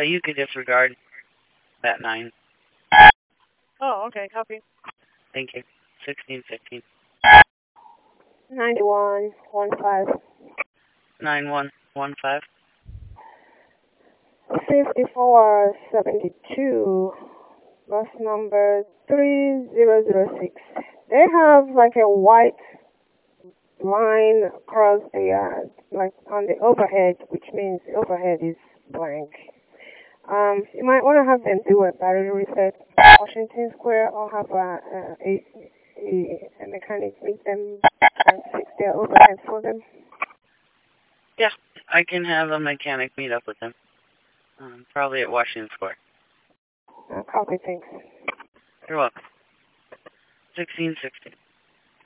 you could disregard that 9. Oh, okay, copy. Thank you. 1615. 9115. 9115. 5472. Bus number 3006. They have like a white line across the, like on the overhead, which means the overhead is blank. You might want to have them do a battery reset at Washington Square, or have a mechanic meet them and fix their overhead for them. Yeah, I can have a mechanic meet up with them. Probably at Washington Square. Copy, thanks. You're welcome. 1660.